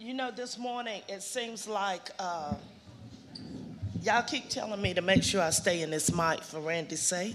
This morning it seems like y'all keep telling me to make sure I stay in this mic for Randy's sake.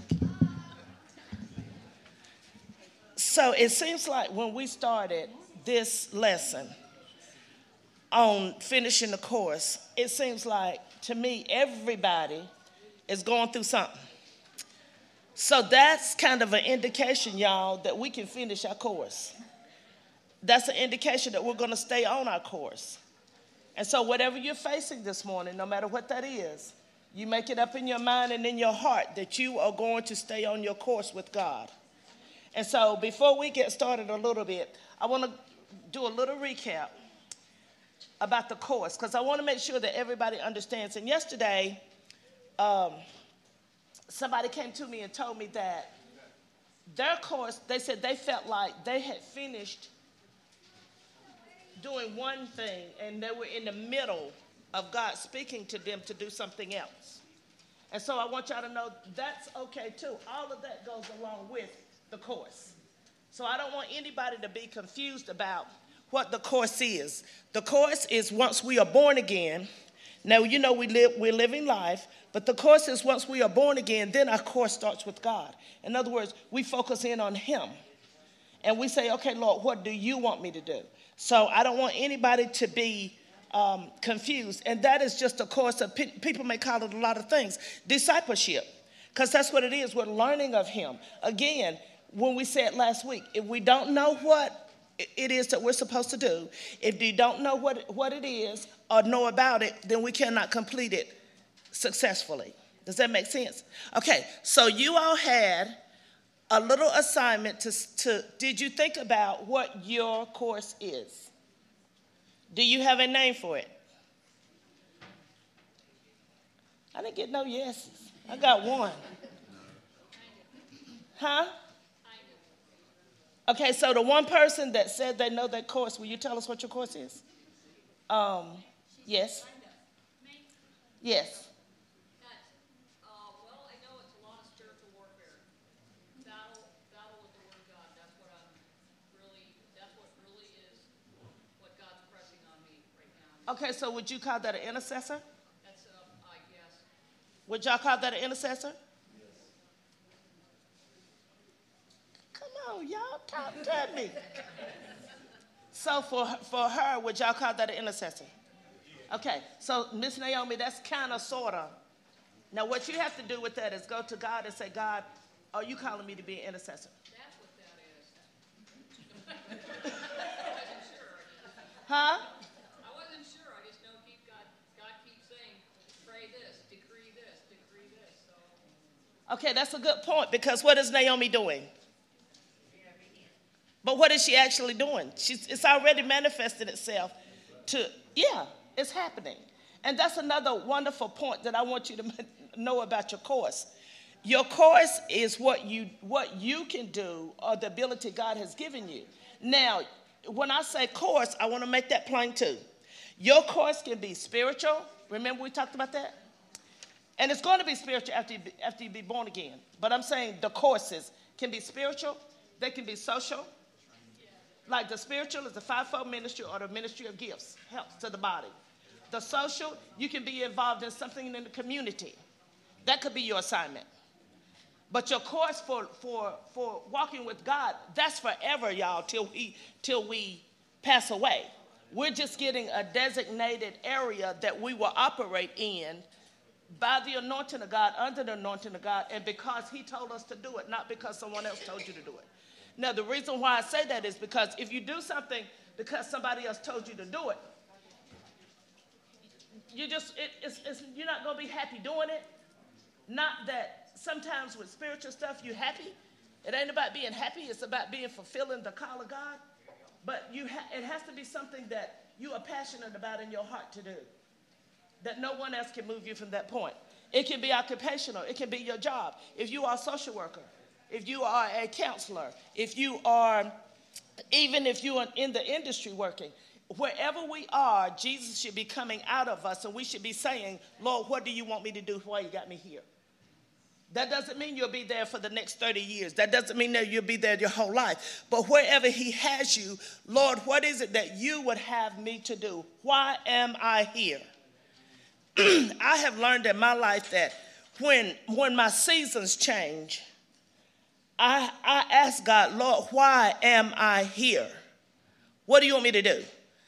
So it seems like when we started this lesson on finishing the course, it seems like to me everybody is going through something. So that's kind of an indication, y'all, that we can finish our course. That's an indication that we're going to stay on our course. And so whatever you're facing this morning, no matter what that is, you make it up in your mind and in your heart that you are going to stay on your course with God. And so before we get started a little bit, I want to do a little recap about the course because I want to make sure that everybody understands. And yesterday, somebody came to me and told me that their course, they said they felt like they had finished doing one thing and they were in the middle of God speaking to them to do something else. And so I want y'all to know that's okay too. All of that goes along with the course. So I don't want anybody to be confused about what the course is. The course is once we are born again. Now, we're living life, but the course is once we are born again, then our course starts with God. In other words, we focus in on Him. And we say, okay, Lord, what do you want me to do? So I don't want anybody to be confused. And that is just a course of, people may call it a lot of things, discipleship. Because that's what it is. We're learning of Him. Again, when we said last week, if we don't know what it is that we're supposed to do, if you don't know what it is or know about it, then we cannot complete it successfully. Does that make sense? Okay, so you all had a little assignment did you think about what your course is? Do you have a name for it? I didn't get no yeses. I got one. Huh? Okay, so the one person that said they know that course, will you tell us what your course is? Yes. Yes. Well, I know it's a lot of spiritual warfare. Battle with the Word of God. That's what really is what God's pressing on me right now. Okay, so would you call that an intercessor? That's, I guess. Would y'all call that an intercessor? Come on, y'all, talk to me. So for her, would y'all call that an intercessor? Okay, so Miss Naomi, that's kind of, sort of. Now what you have to do with that is go to God and say, God, are you calling me to be an intercessor? That's what that is. I wasn't sure. Huh? I wasn't sure. I just know God keeps saying, pray this, decree this. So. Okay, that's a good point because what is Naomi doing? But what is she actually doing? It's already manifested itself it's happening. And that's another wonderful point that I want you to know about your course. Your course is what you can do or the ability God has given you. Now, when I say course, I want to make that plain too. Your course can be spiritual. Remember we talked about that? And it's going to be spiritual after you be born again. But I'm saying the courses can be spiritual. They can be social. Like the spiritual is the fivefold ministry or the ministry of gifts, helps to the body. The social, you can be involved in something in the community. That could be your assignment. But your course for walking with God, that's forever, y'all, till we pass away. We're just getting a designated area that we will operate in by the anointing of God, under the anointing of God, and because He told us to do it, not because someone else told you to do it. Now, the reason why I say that is because if you do something because somebody else told you to do it, you're not going to be happy doing it. Not that sometimes with spiritual stuff you're happy. It ain't about being happy. It's about being fulfilling the call of God. But it has to be something that you are passionate about in your heart to do, that no one else can move you from that point. It can be occupational. It can be your job. If you are a social worker, if you are a counselor, if you are in the industry working, wherever we are, Jesus should be coming out of us and we should be saying, Lord, what do you want me to do while you got me here? That doesn't mean you'll be there for the next 30 years. That doesn't mean that you'll be there your whole life. But wherever he has you, Lord, what is it that you would have me to do? Why am I here? I have learned in my life that when my seasons change, I ask God, Lord, why am I here? What do you want me to do?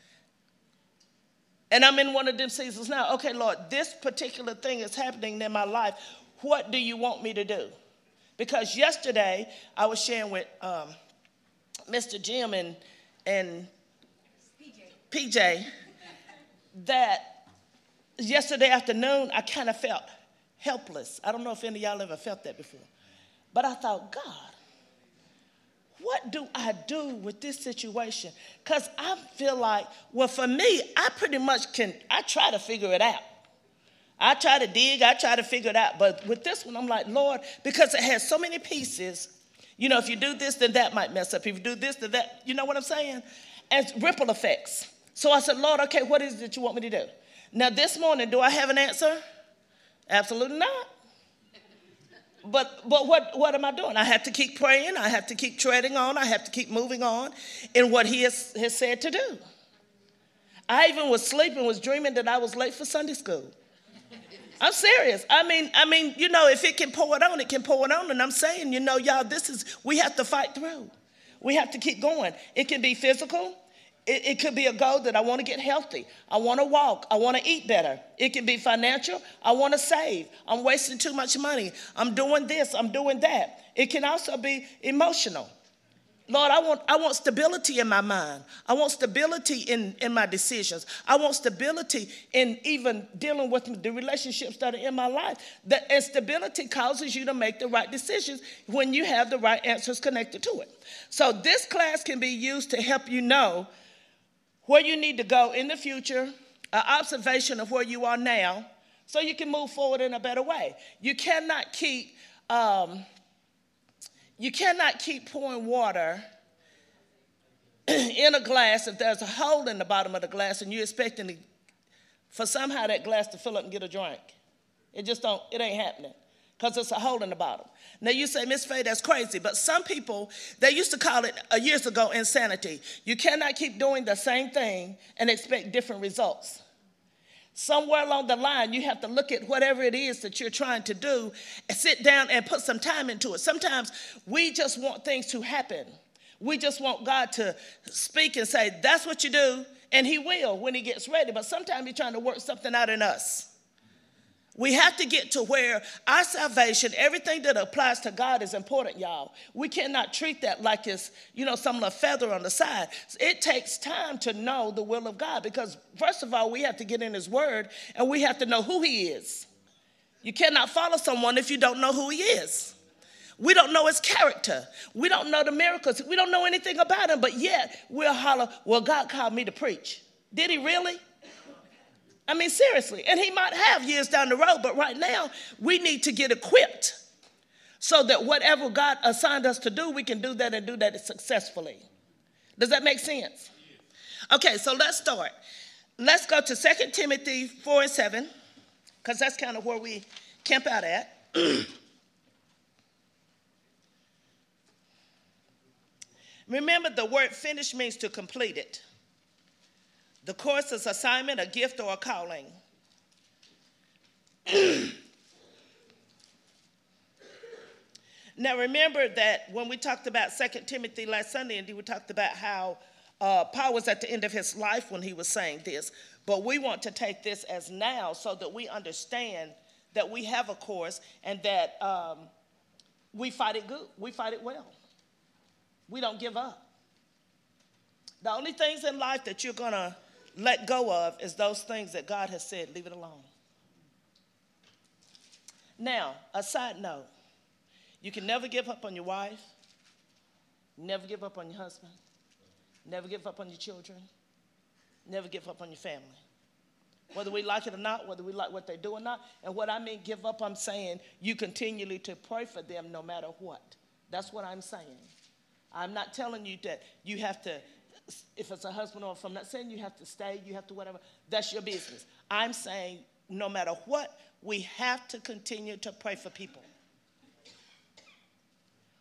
And I'm in one of them seasons now. Okay, Lord, this particular thing is happening in my life. What do you want me to do? Because yesterday I was sharing with Mr. Jim and PJ that yesterday afternoon I kind of felt helpless. I don't know if any of y'all ever felt that before. But I thought, God, what do I do with this situation? Because I feel like, well, for me, I pretty much I try to figure it out. I try to dig, I try to figure it out. But with this one, I'm like, Lord, because it has so many pieces, you know, if you do this, then that might mess up. If you do this, then that, you know what I'm saying? And ripple effects. So I said, Lord, okay, what is it that you want me to do? Now, this morning, do I have an answer? Absolutely not. But what am I doing? I have to keep praying. I have to keep treading on. I have to keep moving on in what he has said to do. I even was sleeping, was dreaming that I was late for Sunday school. I'm serious. I mean, you know, if it can pour it on, it can pour it on. And I'm saying, you know, y'all, we have to fight through. We have to keep going. It can be physical. It could be a goal that I want to get healthy. I want to walk. I want to eat better. It can be financial. I want to save. I'm wasting too much money. I'm doing this. I'm doing that. It can also be emotional. Lord, I want stability in my mind. I want stability in my decisions. I want stability in even dealing with the relationships that are in my life. And stability causes you to make the right decisions when you have the right answers connected to it. So this class can be used to help you know where you need to go in the future, an observation of where you are now, so you can move forward in a better way. You cannot keep pouring water in a glass if there's a hole in the bottom of the glass and you're expecting for somehow that glass to fill up and get a drink. It ain't happening because it's a hole in the bottom. Now you say, Miss Faye, that's crazy. But some people, they used to call it years ago insanity. You cannot keep doing the same thing and expect different results. Somewhere along the line, you have to look at whatever it is that you're trying to do and sit down and put some time into it. Sometimes we just want things to happen. We just want God to speak and say, that's what you do, and he will when he gets ready. But sometimes he's trying to work something out in us. We have to get to where our salvation, everything that applies to God is important, y'all. We cannot treat that like it's, some little feather on the side. It takes time to know the will of God because, first of all, we have to get in his word and we have to know who he is. You cannot follow someone if you don't know who he is. We don't know his character. We don't know the miracles. We don't know anything about him, but yet we'll holler, well, God called me to preach. Did he really? I mean, seriously. And he might have years down the road, but right now we need to get equipped so that whatever God assigned us to do, we can do that and do that successfully. Does that make sense? Okay, so let's start. Let's go to 2 Timothy 4:7, because that's kind of where we camp out at. Remember, the word finish means to complete it. The course is assignment, a gift, or a calling. Now, remember that when we talked about 2 Timothy last Sunday, and we talked about how Paul was at the end of his life when he was saying this. But we want to take this as now so that we understand that we have a course and that we fight it good. We fight it well. We don't give up. The only things in life that you're going to let go of is those things that God has said, leave it alone. Now, a side note, you can never give up on your wife, never give up on your husband, never give up on your children, never give up on your family. Whether we like it or not, whether we like what they do or not. And what I mean give up, I'm saying you continually to pray for them no matter what. That's what I'm saying. I'm not telling you that you have to, if it's a husband or if I'm not saying you have to stay, you have to whatever, that's your business. I'm saying no matter what, we have to continue to pray for people.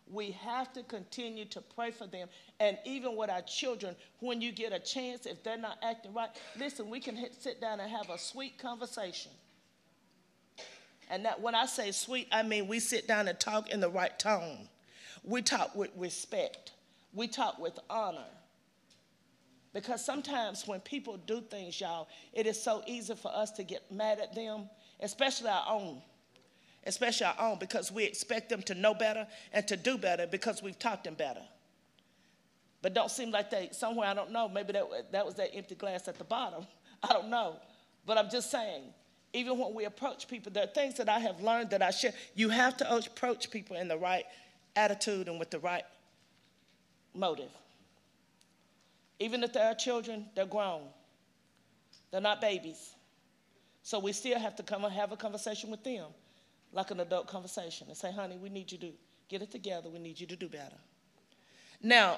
We have to continue to pray for them. And even with our children, when you get a chance, if they're not acting right, listen, we can sit down and have a sweet conversation. And that, when I say sweet, I mean we sit down and talk in the right tone. We talk with respect. We talk with honor. Because sometimes when people do things, y'all, it is so easy for us to get mad at them, especially our own. Especially our own, because we expect them to know better and to do better because we've taught them better. But don't seem like they, somewhere, I don't know, maybe that was that empty glass at the bottom. I don't know. But I'm just saying, even when we approach people, there are things that I have learned that I share. You have to approach people in the right attitude and with the right motive. Even if they're children, they're grown. They're not babies. So we still have to come and have a conversation with them, like an adult conversation, and say, honey, we need you to get it together. We need you to do better. Now,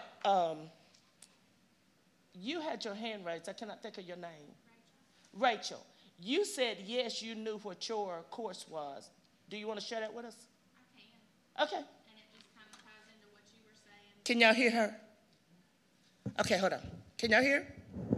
you had your hand raised. I cannot think of your name. Rachel. You said, yes, you knew what your course was. Do you want to share that with us? I can. Okay. And it just kind of ties into what you were saying. Can y'all hear her? Okay, hold on. Can y'all hear?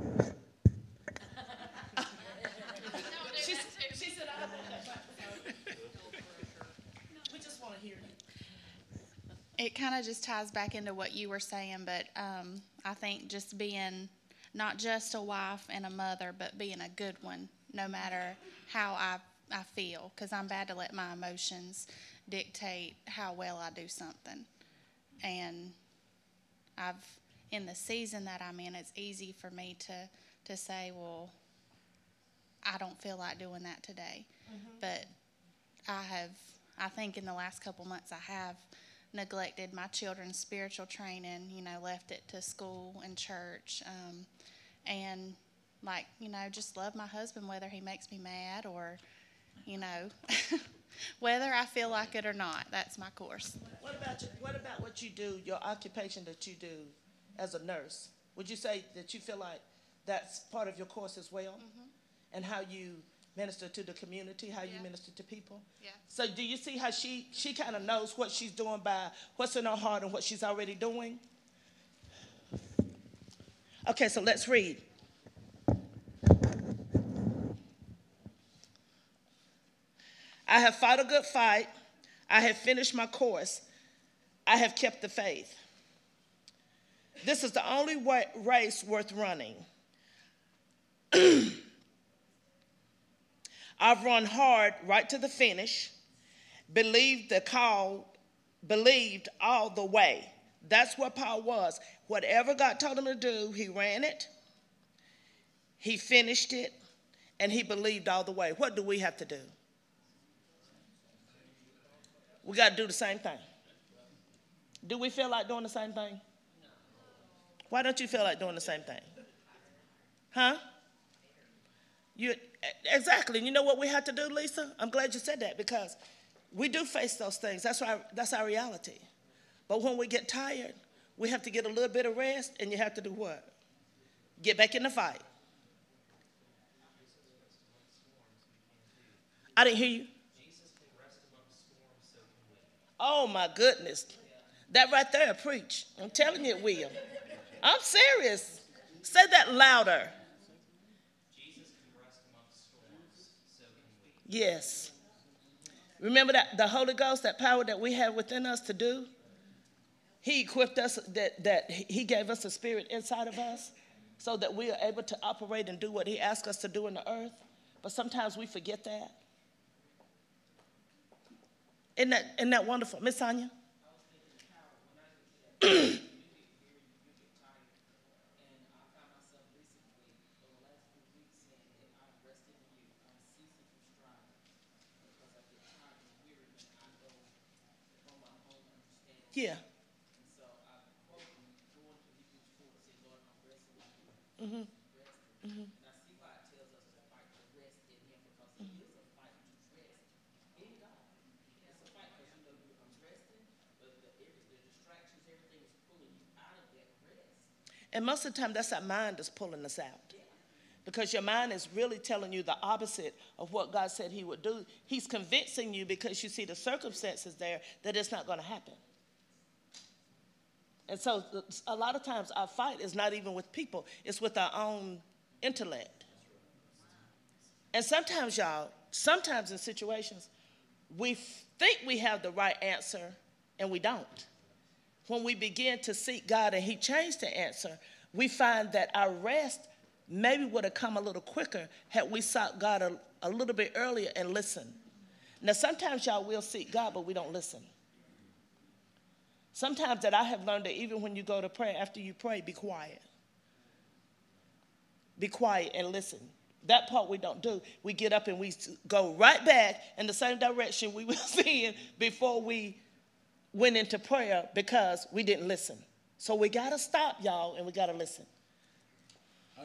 She said, I want that. We just want to hear you. It kind of just ties back into what you were saying, but I think just being not just a wife and a mother, but being a good one, no matter how I feel, because I'm bad to let my emotions dictate how well I do something. And in the season that I'm in, it's easy for me to say, well, I don't feel like doing that today. Mm-hmm. But I think in the last couple months I have neglected my children's spiritual training, left it to school and church, and just love my husband whether he makes me mad or, whether I feel like it or not. That's my course. What about what you do, your occupation that you do as a nurse? Would you say that you feel like that's part of your course as well? Mm-hmm. And how you minister to the community, how you minister to people? Yeah. So do you see how she kind of knows what she's doing by what's in her heart and what she's already doing? Okay, so let's read. I have fought a good fight. I have finished my course. I have kept the faith. This is the only race worth running. I've run hard right to the finish, believed all the way. That's what Paul was. Whatever God told him to do, he ran it, he finished it, and he believed all the way. What do we have to do? We got to do the same thing. Do we feel like doing the same thing? Why don't you feel like doing the same thing? Huh? Exactly. And you know what we have to do, Lisa? I'm glad you said that, because we do face those things. That's our reality. But when we get tired, we have to get a little bit of rest, and you have to do what? Get back in the fight. I didn't hear you. Oh, my goodness. That right there, preach. I'm telling you it will. I'm serious. Say that louder. Yes. Remember that the Holy Ghost, that power that we have within us to do, he equipped us, that he gave us a spirit inside of us so that we are able to operate and do what he asked us to do in the earth. But sometimes we forget that. Isn't that wonderful? Miss Sonia? Yeah. Mm-hmm. Mm-hmm. And most of the time, that's our mind that's pulling us out. Because your mind is really telling you the opposite of what God said he would do. He's convincing you because you see the circumstances there that it's not going to happen. And so a lot of times our fight is not even with people, it's with our own intellect. And sometimes, y'all, sometimes in situations, we think we have the right answer and we don't. When we begin to seek God and he changed the answer, we find that our rest maybe would have come a little quicker had we sought God a little bit earlier and listened. Now, sometimes, y'all, we'll seek God, but we don't listen. Sometimes that I have learned that even when you go to prayer, after you pray, be quiet. Be quiet and listen. That part we don't do. We get up and we go right back in the same direction we was in before we went into prayer because we didn't listen. So we got to stop, y'all, and we got to listen. I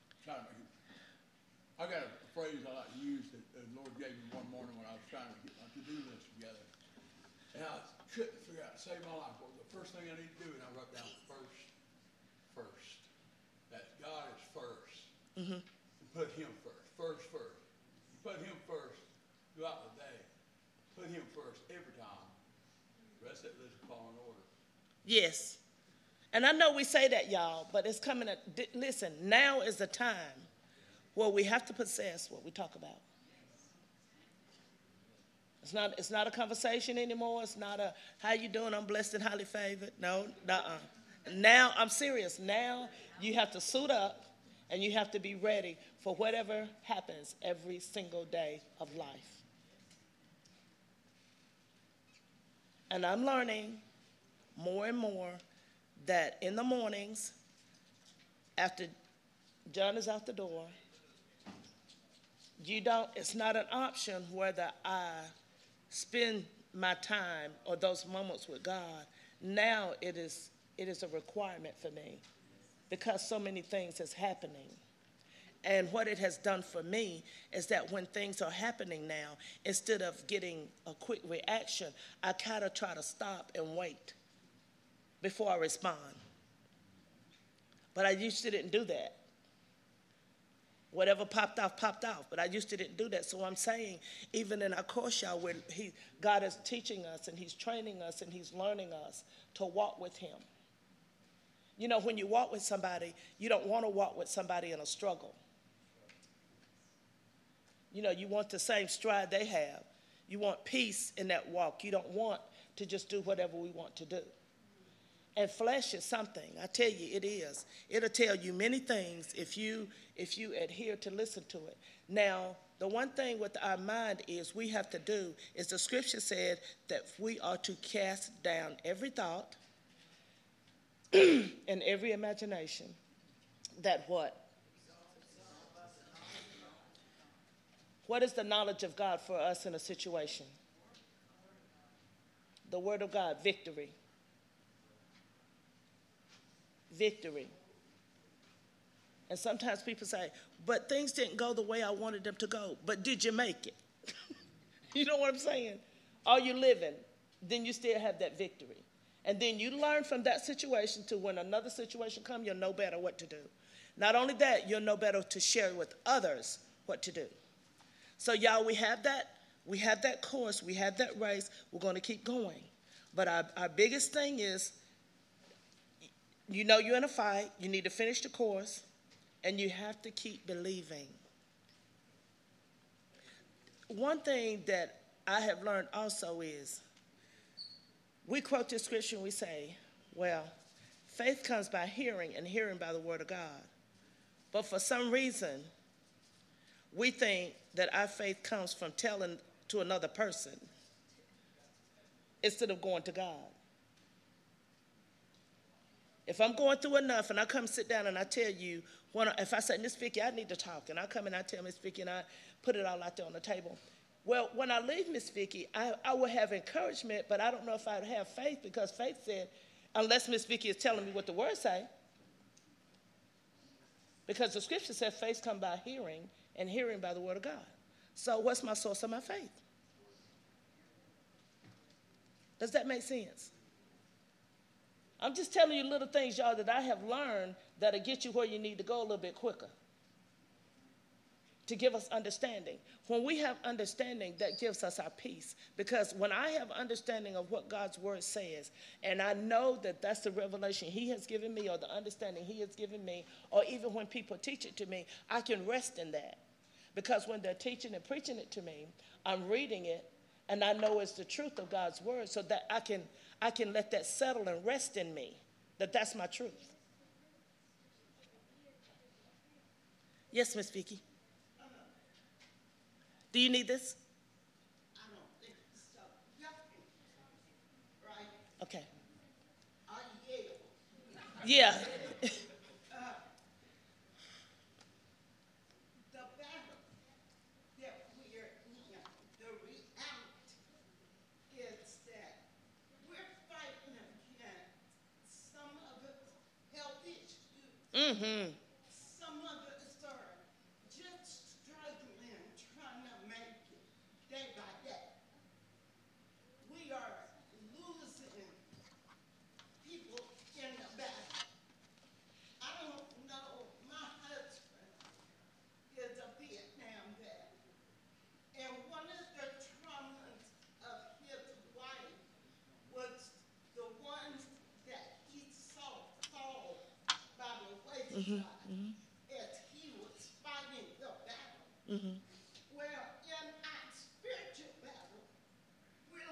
got a phrase I like to use that the Lord gave me one morning when I was trying to get my to-do list together. And I couldn't figure out to save my life. What was the first thing I need to do? And I wrote down first. That God is first. Mm-hmm. And put him first. You put him first throughout the day. Put him first every time. The rest of that list will fall in order. Yes. And I know we say that, y'all, but it's coming at, listen, now is the time where we have to possess what we talk about. It's not a conversation anymore. It's not a, how you doing? I'm blessed and highly favored. No, Now, I'm serious. Now you have to suit up and you have to be ready for whatever happens every single day of life. And I'm learning more and more that in the mornings, after John is out the door, it's not an option whether I spend my time or those moments with God. Now it is a requirement for me because so many things is happening. And what it has done for me is that when things are happening now, instead of getting a quick reaction, I kind of try to stop and wait before I respond. But I used to didn't do that. Whatever popped off, but I used to didn't do that. So I'm saying, even in our course, y'all, where God is teaching us and he's training us and he's learning us to walk with him. You know, when you walk with somebody, you don't want to walk with somebody in a struggle. You know, you want the same stride they have. You want peace in that walk. You don't want to just do whatever we want to do. And flesh is something. I tell you, it is. It'll tell you many things if you adhere to listen to it. Now, the one thing with our mind is we have to do is the scripture said that we are to cast down every thought and every imagination that what? What is the knowledge of God for us in a situation? The word of God, victory. Victory. And sometimes people say, but things didn't go the way I wanted them to go. But did you make it? You know what I'm saying? Are you living? Then you still have that victory. And then you learn from that situation to when another situation comes, you'll know better what to do. Not only that, you'll know better to share with others what to do. So y'all, we have that course, we have that race, we're going to keep going. But our biggest thing is, you know you're in a fight, you need to finish the course, and you have to keep believing. One thing that I have learned also is, we quote this scripture and we say, well, faith comes by hearing and hearing by the word of God. But for some reason, we think that our faith comes from telling to another person instead of going to God. If I'm going through enough and I come sit down and I tell you, if I say, Miss Vicki, I need to talk, and I come and I tell Miss Vicki and I put it all out there on the table. Well, when I leave Miss Vicki, I will have encouragement, but I don't know if I would have faith because faith said, unless Miss Vicki is telling me what the word say. Because the scripture says faith comes by hearing and hearing by the word of God. So what's my source of my faith? Does that make sense? I'm just telling you little things, y'all, that I have learned that'll get you where you need to go a little bit quicker. to give us understanding. When we have understanding, that gives us our peace. Because when I have understanding of what God's word says, and I know that that's the revelation he has given me or the understanding he has given me, or even when people teach it to me, I can rest in that. Because when they're teaching and preaching it to me, I'm reading it, and I know it's the truth of God's word, so that I can let that settle and rest in me, that that's my truth. Yes, Miss Vicky. Do you need this? I don't think so. Right? Okay. I yield. Yeah. The battle that we are in, the reality is that we're fighting against some of us health issues. Mm-hmm. Some of us are just struggling, trying to make it day by day. We are losing people in the battle. I don't know, my husband is a Vietnam vet, and one of the traumas of his life was the ones that he saw fall by the wayside as he was fighting the battle. Well, in our spiritual battle, we're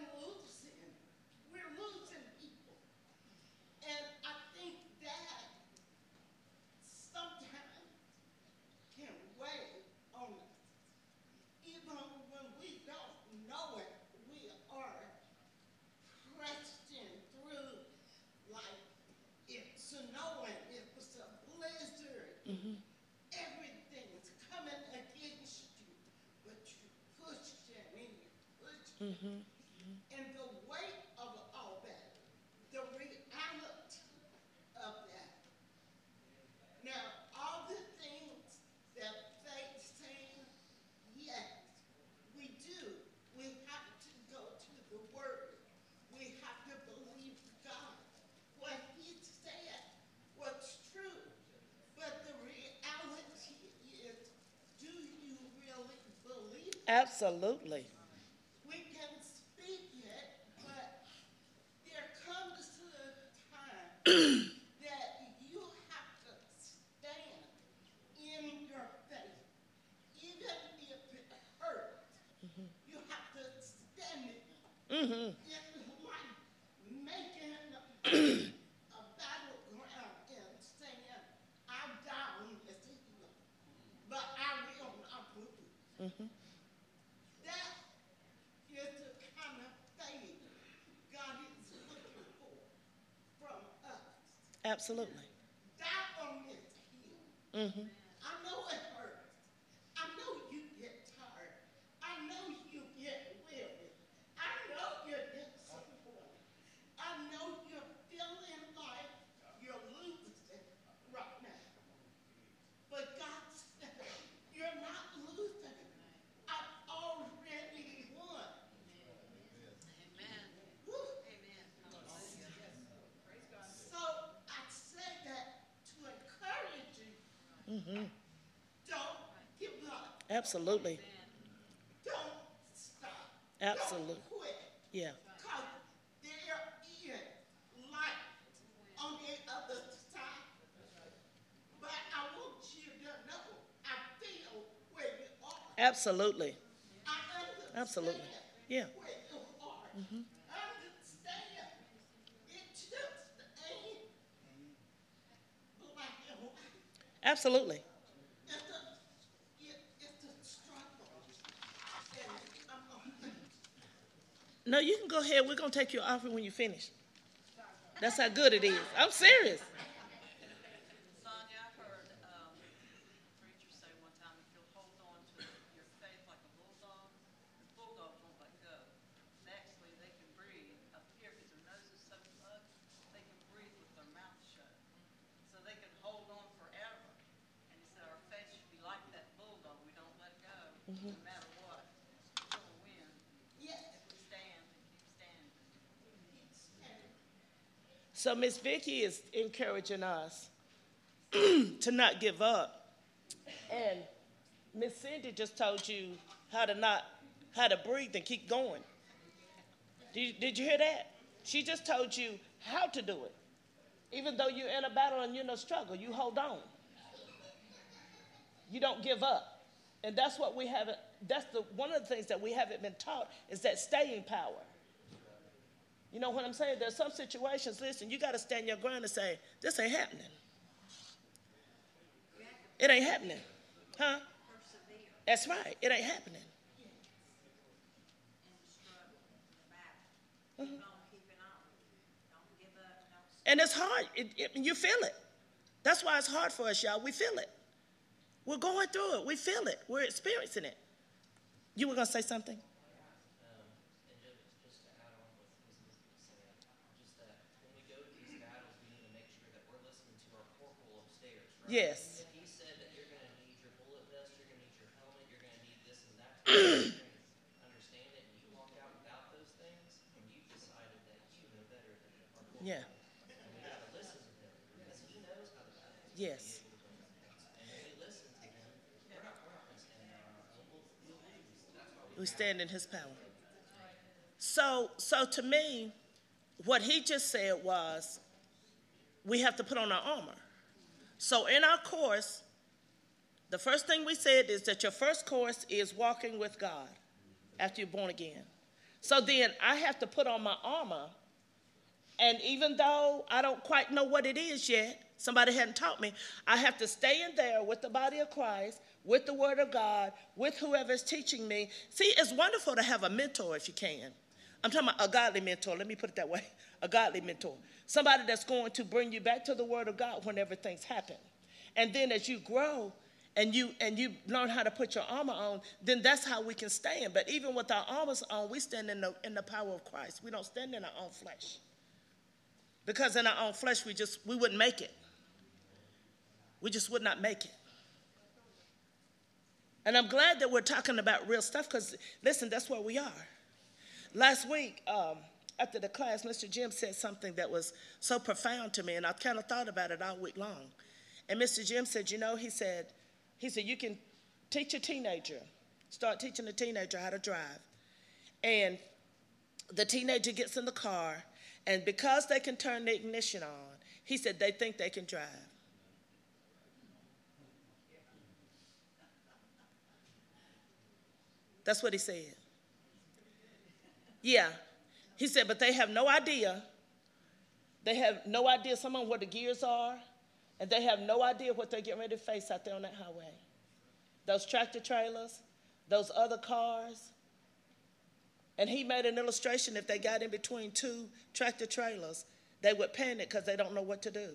losing people. And I think that sometimes can weigh on us. Even when we don't know it, we are pressing through like it's snowing, it was a blizzard. Everything's coming against you, but you pushing and you pushing. And the weight of all that, the reality of that. Now, all the things that they say, yes, we do. We have to go to the Word. We have to believe God. What He said was true. But the reality is, do you really believe it? Absolutely. We can speak it, but there comes a time that you have to stand in your faith. Even if it hurts, you have to stand in it. It's like making a battleground and saying, I'm down as a hill, but I will not move. That is the kind of faith God is looking for from us. Absolutely. Die on this hill. I know it hurts. I know you get tired. I know you get weary. I know you're disappointed. I know you're feeling like you're losing right now. But God said, you're not losing. I've already won. Woo. So I say that to encourage you. Don't give up. Absolutely. Don't stop. Absolutely. Don't quit. Yeah. Because there is light on the other side. But I want you to know, I feel where you are. Absolutely. I understand Absolutely. Yeah. where you are. I understand. It just ain't black and white. Absolutely. It's a struggle. And I'm No, you can go ahead. We're going to take your offering when you finish. That's how good it is. I'm serious. Sonia, I heard a preacher say one time, if you'll hold on to your faith like a bulldog, the bulldogs won't let go. And actually, they can breathe up here because their nose is so plugged, they can breathe with their mouth shut. So they can hold on forever. And he said, our faith should be like that bulldog. We don't let go, no matter what. We're going to win if we stand and keep standing. So Miss Vicky is encouraging us to not give up. And Miss Cindy just told you how to breathe and keep going. Did you hear that? She just told you how to do it. Even though you're in a battle and you're in a struggle, you hold on. You don't give up. And that's what we haven't, one of the things that we haven't been taught is that staying power. You know what I'm saying? There's some situations, listen, you got to stand your ground and say, this ain't happening. It ain't happening. Huh? That's right. It ain't happening. Mm-hmm. And it's hard. You feel it. That's why it's hard for us, y'all. We feel it. We're going through it. We feel it. We're experiencing it. You were going to say something? And just to add on what Ms. Misty was saying, just that when we go to these battles, we need to make sure that we're listening to our corporal upstairs, right? Yes. If he said that you're going to need your bullet vest, you're going to need your helmet, you're going to need this and that, understand it, and you walk out without those things, and you've decided that you know better than our corporal. Yeah. And we got to listen to him, because he knows how to battle. Yes. We stand in his power. So to me, what he just said was, we have to put on our armor. So in our course, the first thing we said is that your first course is walking with God after you're born again. So then I have to put on my armor, and even though I don't quite know what it is yet, somebody hadn't taught me, I have to stay in there with the body of Christ, with the word of God, with whoever's teaching me. See, it's wonderful to have a mentor if you can. I'm talking about a godly mentor. Let me put it that way. A godly mentor. Somebody that's going to bring you back to the word of God whenever things happen. And then as you grow and you learn how to put your armor on, then that's how we can stand. But even with our armors on, we stand in the power of Christ. We don't stand in our own flesh. Because in our own flesh, we wouldn't make it. We just would not make it. And I'm glad that we're talking about real stuff because, listen, that's where we are. Last week, after the class, Mr. Jim said something that was so profound to me, and I kind of thought about it all week long. And Mr. Jim said, he said, you can teach a teenager, start teaching a teenager how to drive. And the teenager gets in the car, and because they can turn the ignition on, he said they think they can drive. That's what he said. Yeah. He said, but they have no idea. They have no idea, some of them, where the gears are, and they have no idea what they're getting ready to face out there on that highway. Those tractor trailers, those other cars. And he made an illustration, if they got in between two tractor trailers, they would panic because they don't know what to do.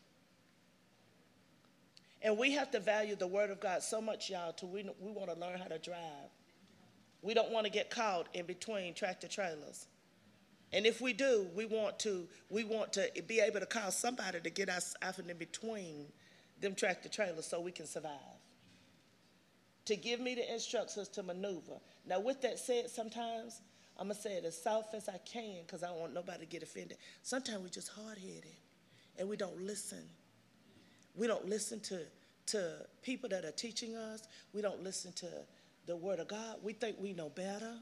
And we have to value the word of God so much, y'all, till we want to learn how to drive. We don't want to get caught in between tractor trailers. And if we do, we want to be able to call somebody to get us out in between them tractor trailers so we can survive. To give me the instructions to maneuver. Now, with that said, sometimes I'm going to say it as soft as I can because I don't want nobody to get offended. Sometimes we're just hard-headed and we don't listen. We don't listen to people that are teaching us. We don't listen to the word of God. We think we know better.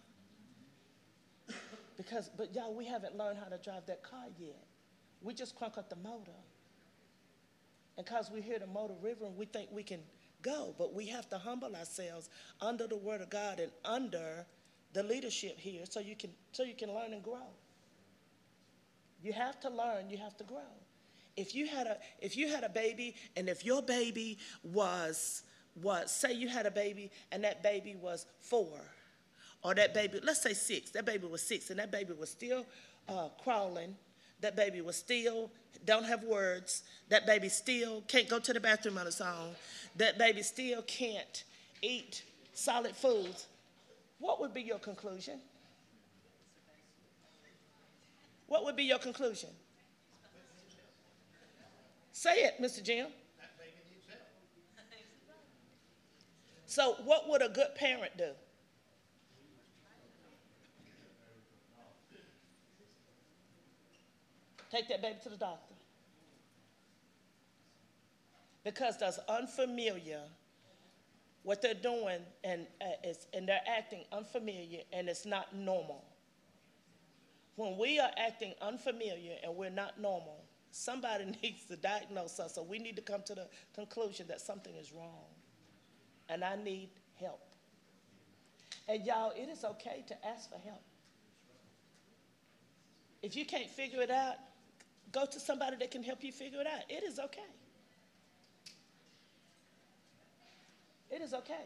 But y'all, we haven't learned how to drive that car yet. We just crank up the motor. And because we hear the motor rivering, we think we can go. But we have to humble ourselves under the word of God and under the leadership here so you can learn and grow. You have to learn, you have to grow. If you had a baby, and if your baby was say you had a baby and that baby was 4, or that baby, let's say 6, that baby was 6, and that baby was still crawling, that baby was still, don't have words, that baby still can't go to the bathroom on its own, that baby still can't eat solid foods, what would be your conclusion? What would be your conclusion? Say it, Mr. Jim. So what would a good parent do? Take that baby to the doctor. Because those unfamiliar what they're doing, and they're acting unfamiliar, and it's not normal. When we are acting unfamiliar and we're not normal, somebody needs to diagnose us. So we need to come to the conclusion that something is wrong, and I need help. And y'all, it is okay to ask for help. If you can't figure it out, go to somebody that can help you figure it out. It is okay. It is okay.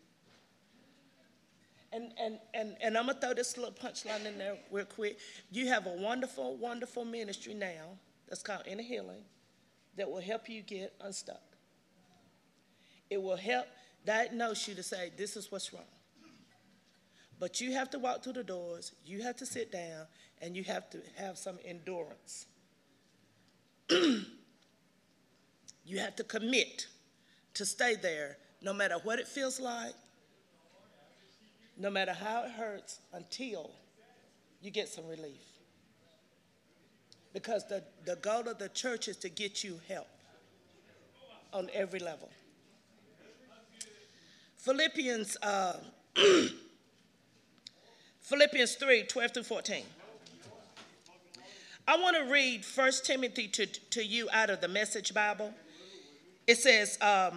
And I'm going to throw this little punchline in there real quick. You have a wonderful, wonderful ministry now that's called Inner Healing that will help you get unstuck. It will help diagnose you to say, this is what's wrong. But you have to walk through the doors, you have to sit down, and you have to have some endurance. You have to commit to stay there no matter what it feels like, no matter how it hurts, until you get some relief. Because the goal of the church is to get you help on every level. Philippians 3, 12 through 14. I want to read 1 Timothy to you out of the Message Bible. It says,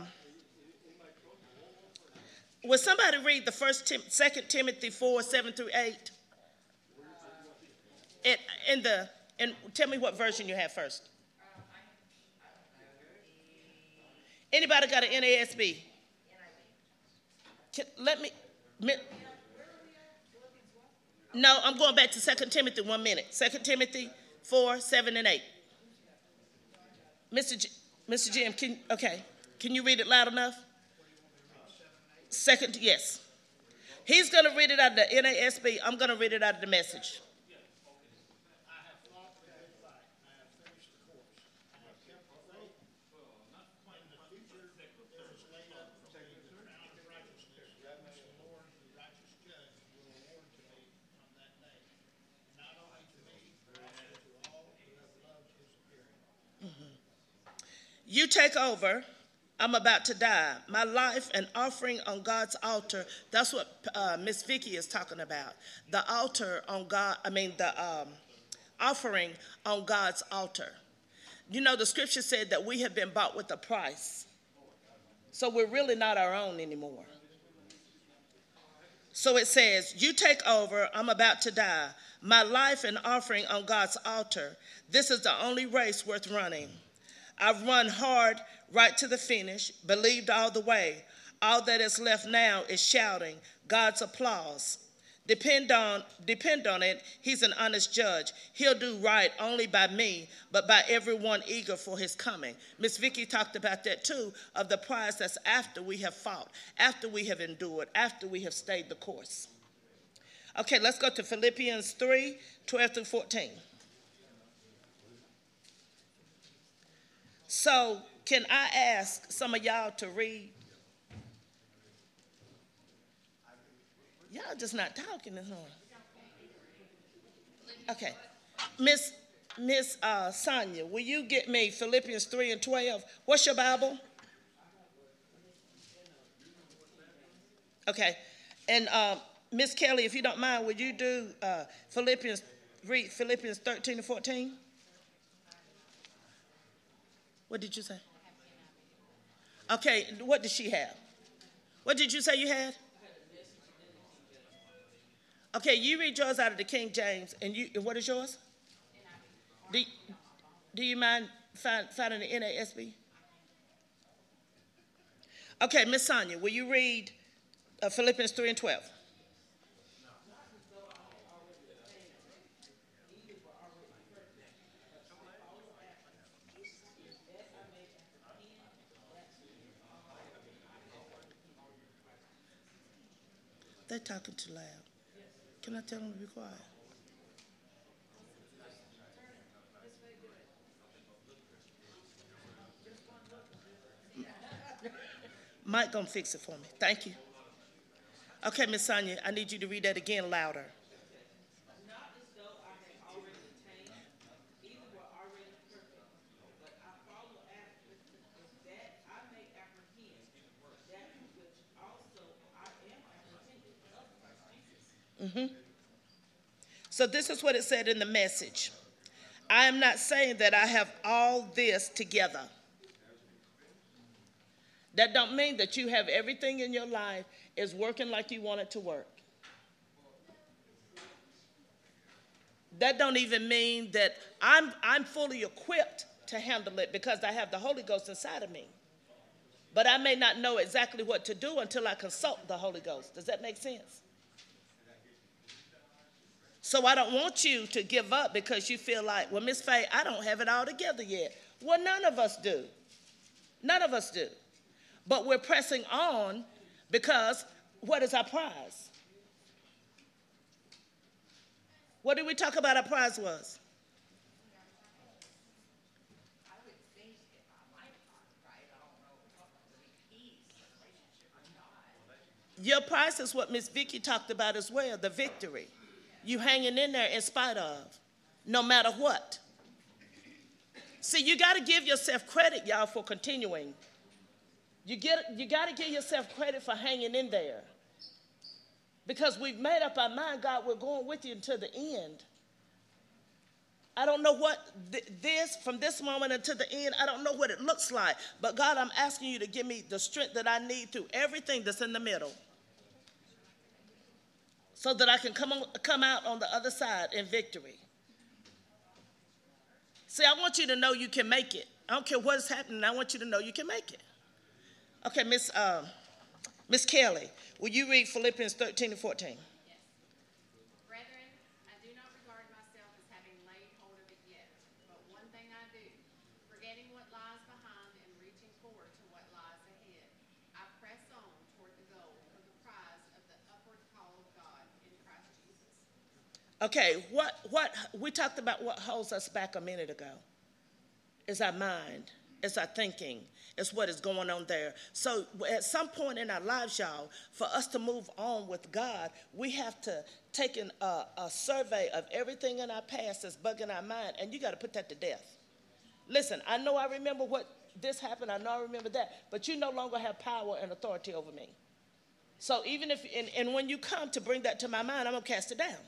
will somebody read the 2 Timothy 4, 7 through 8? And tell me what version you have first. Anybody got an NASB? No, I'm going back to 2 Timothy 1 minute. 2 Timothy 4, 7, and 8. Mr. Jim, can you read it loud enough? Yes. He's going to read it out of the NASB. I'm going to read it out of the Message. You take over. I'm about to die. My life and offering on God's altar. That's what Miss Vicky is talking about. The altar on God. The offering on God's altar. You know, the scripture said that we have been bought with a price. So we're really not our own anymore. So it says, you take over. I'm about to die. My life and offering on God's altar. This is the only race worth running. I've run hard right to the finish, believed all the way. All that is left now is shouting God's applause. Depend on it. He's an honest judge. He'll do right only by me, but by everyone eager for his coming. Miss Vicky talked about that too, of the prize that's after we have fought, after we have endured, after we have stayed the course. Okay, let's go to Philippians 3, 12 through 14. So, can I ask some of y'all to read? Y'all just not talking this morning. Okay. Miss Sonia, will you get me Philippians 3 and 12? What's your Bible? Okay. And Miss Kelly, if you don't mind, would you do Philippians 13 and 14? What did you say? Okay, what did she have? What did you say you had? Okay, you read yours out of the King James, and what is yours? Do you mind finding the NASB? Okay, Miss Sonia, will you read Philippians 3 and 12? They're talking too loud. Can I tell them to be quiet? Mike gonna fix it for me. Thank you. Okay, Miss Sonia, I need you to read that again louder. Not as though I had already attained, either were already perfect, but I follow after that I may apprehend that which So this is what it said in the Message. I am not saying that I have all this together. That don't mean that you have everything in your life is working like you want it to work. That don't even mean that I'm fully equipped to handle it because I have the Holy Ghost inside of me. But I may not know exactly what to do until I consult the Holy Ghost. Does that make sense? So I don't want you to give up because you feel like, well, Miss Faye, I don't have it all together yet. Well, none of us do. None of us do. But we're pressing on because what is our prize? What did we talk about our prize was? I would think if I like God, right, I don't know, probably peace, a relationship with God. Your prize is what Miss Vicky talked about as well, the victory. You hanging in there in spite of, no matter what. See, you got to give yourself credit, y'all, for continuing. You got to give yourself credit for hanging in there. Because we've made up our mind, God, we're going with you until the end. I don't know what from this moment until the end, I don't know what it looks like. But God, I'm asking you to give me the strength that I need through everything that's in the middle. So that I can come out on the other side in victory. See, I want you to know you can make it. I don't care what is happening. I want you to know you can make it. Okay, Miss Kelly, will you read Philippians 13 and 14? Yes. Brethren, I do not regard myself as having laid hold of it yet, but one thing I do, forgetting what lies behind and reaching forward to what lies ahead, I press on toward the goal of the prize of the upward call of God in Christ Jesus. Okay, what we talked about what holds us back a minute ago. Is our mind, it's our thinking, it's what is going on there. So at some point in our lives, y'all, for us to move on with God, we have to take a survey of everything in our past that's bugging our mind, and you got to put that to death. Listen, I know I remember what this happened, I know I remember that, but you no longer have power and authority over me. So even if, and when you come to bring that to my mind, I'm going to cast it down.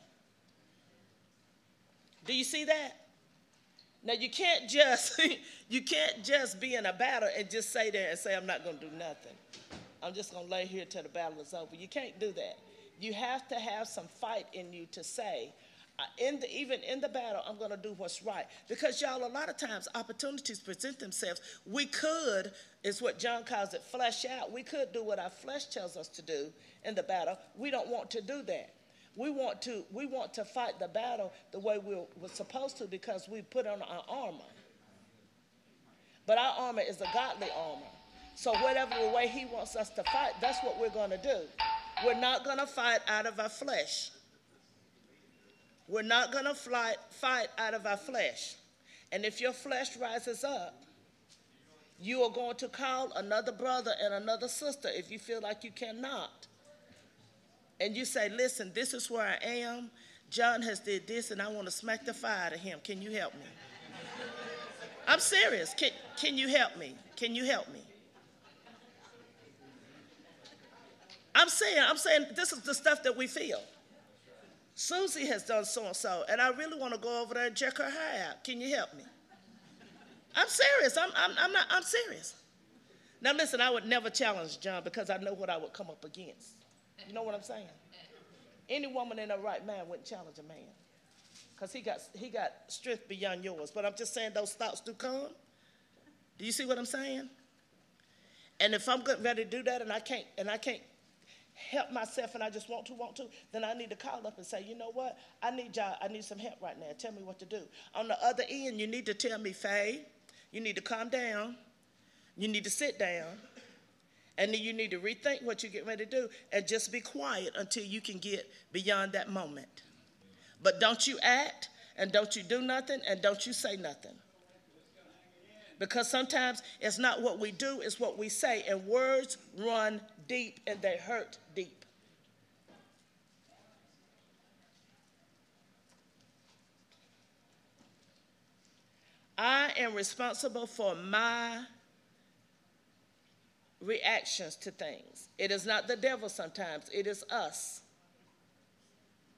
Do you see that? Now you can't just be in a battle and just say there and say, I'm not going to do nothing. I'm just going to lay here till the battle is over. You can't do that. You have to have some fight in you to say, even in the battle, I'm going to do what's right. Because, y'all, a lot of times opportunities present themselves. We could, is what John calls it, flesh out. We could do what our flesh tells us to do in the battle. We don't want to do that. We want to fight the battle the way we're supposed to because we put on our armor. But our armor is a godly armor. So whatever the way he wants us to fight, that's what we're going to do. We're not going to fight out of our flesh. We're not going to fight out of our flesh. And if your flesh rises up, you are going to call another brother and another sister if you feel like you cannot. And you say, listen, this is where I am. John has did this, and I want to smack the fire out of him. Can you help me? I'm serious. Can you help me? Can you help me? I'm saying this is the stuff that we feel. Susie has done so-and-so, and I really want to go over there and check her hair out. Can you help me? I'm serious. I'm serious. Now, listen, I would never challenge John because I know what I would come up against. You know what I'm saying? Any woman in her right mind wouldn't challenge a man because he got strength beyond yours. But I'm just saying those thoughts do come. Do you see what I'm saying? And if I'm getting ready to do that and I can't help myself and I just want to, then I need to call up and say, you know what? I need some help right now. Tell me what to do. On the other end, you need to tell me, Faye, you need to calm down. You need to sit down. And then you need to rethink what you're getting ready to do and just be quiet until you can get beyond that moment. But don't you act and don't you do nothing and don't you say nothing. Because sometimes it's not what we do, it's what we say. And words run deep and they hurt deep. I am responsible for my reactions to things. It is not the devil sometimes, it is us.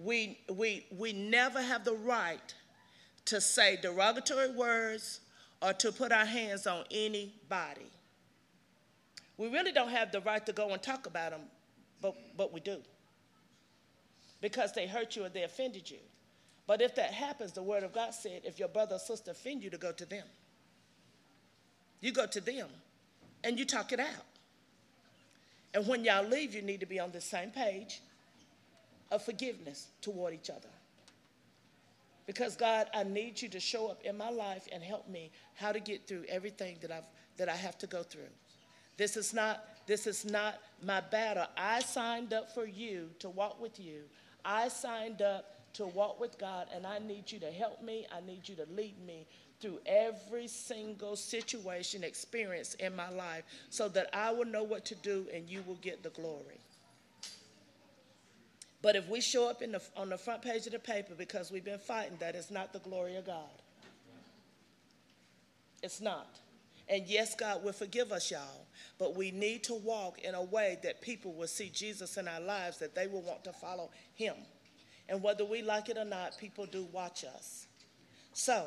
we never have the right to say derogatory words or to put our hands on anybody. We really don't have the right to go and talk about them, but we do. Because they hurt you or they offended you. But if that happens, the word of God said, if your brother or sister offend you, to go to them. You go to them and you talk it out. And when y'all leave, you need to be on the same page of forgiveness toward each other. Because God, I need you to show up in my life and help me how to get through everything that I have to go through. This is not my battle. I signed up for you to walk with you. I signed up to walk with God, and I need you to help me. I need you to lead me through every single situation, experience in my life so that I will know what to do and you will get the glory. But if we show up on the front page of the paper because we've been fighting, that is not the glory of God. It's not. And yes, God will forgive us, y'all, but we need to walk in a way that people will see Jesus in our lives, that they will want to follow him. And whether we like it or not, people do watch us. So,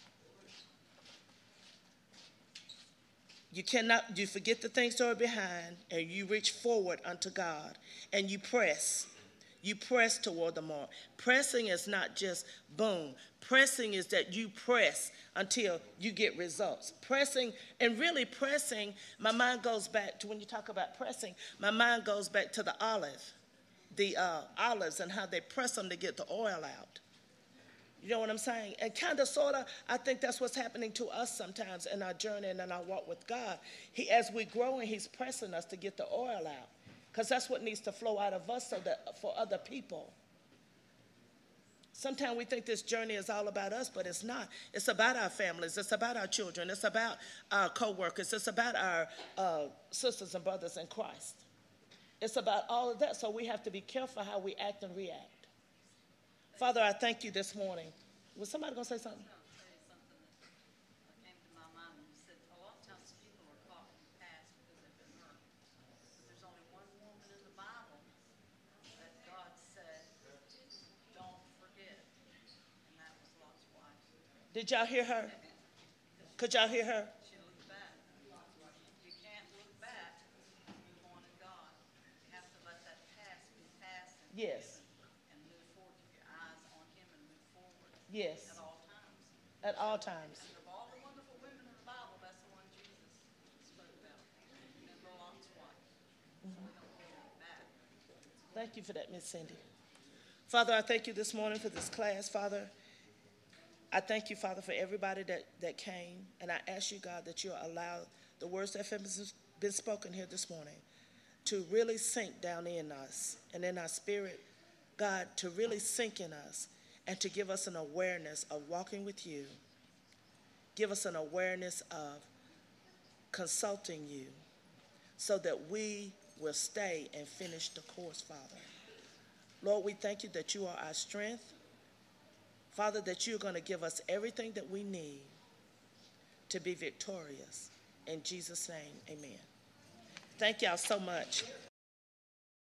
you forget the things that are behind, and you reach forward unto God, and you press. You press toward the mark. Pressing is not just boom. Pressing is that you press until you get results. Pressing, and really pressing, my mind goes back to when you talk about pressing, my mind goes back to the olives and how they press them to get the oil out. You know what I'm saying? And kind of, sort of, I think that's what's happening to us sometimes in our journey and in our walk with God. As we grow, and he's pressing us to get the oil out. Because that's what needs to flow out of us so that for other people. Sometimes we think this journey is all about us, but it's not. It's about our families. It's about our children. It's about our co-workers. It's about our sisters and brothers in Christ. It's about all of that, so we have to be careful how we act and react. Father, I thank you this morning. Was somebody going to say something? I was going to tell you something that came to my mind when you said a lot of times people are caught in the past because they've been hurt. But there's only one woman in the Bible that God said, don't forget. And that was Lot's wife. Did y'all hear her? Could y'all hear her? She looked back. You can't look back and move on in God. You have to let that past be past and Yes. and move forward. Keep your eyes on him and move forward. Yes. At all times. At all times. Of all the wonderful women in the Bible, that's the one Jesus spoke about. Remember Lot's wife. So we don't hold back. Thank you for that, Miss Cindy. Father, I thank you this morning for this class, Father. I thank you, Father, for everybody that came. And I ask you, God, that you'll allow the words that have been spoken here this morning to really sink down in us and in our spirit, God, to really sink in us and to give us an awareness of walking with you. Give us an awareness of consulting you so that we will stay and finish the course, Father. Lord, we thank you that you are our strength. Father, that you're going to give us everything that we need to be victorious. In Jesus' name, amen. Thank y'all so much.